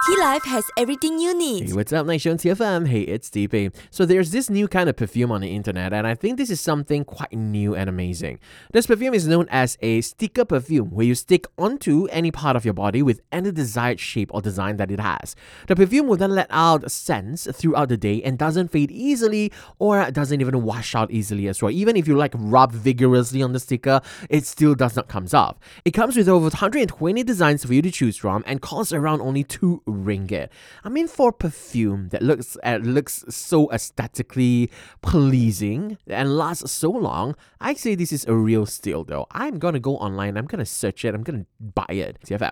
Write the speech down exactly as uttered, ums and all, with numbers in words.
T-Life has everything you need. Hey, what's up, Nation T F M? Hey, it's D P. So there's this new kind of perfume on the internet, and I think this is something quite new and amazing. This perfume is known as a sticker perfume, where you stick onto any part of your body with any desired shape or design that it has. The perfume will then let out scents throughout the day and doesn't fade easily or doesn't even wash out easily as well. Even if you like rub vigorously on the sticker, it still does not come off. It comes with over one hundred twenty designs for you to choose from and costs around only two ringgit. I mean, for perfume that looks uh, looks so aesthetically pleasing and lasts so long, I say this is a real steal though. I'm gonna go online, I'm gonna search it, I'm gonna buy it. T F M.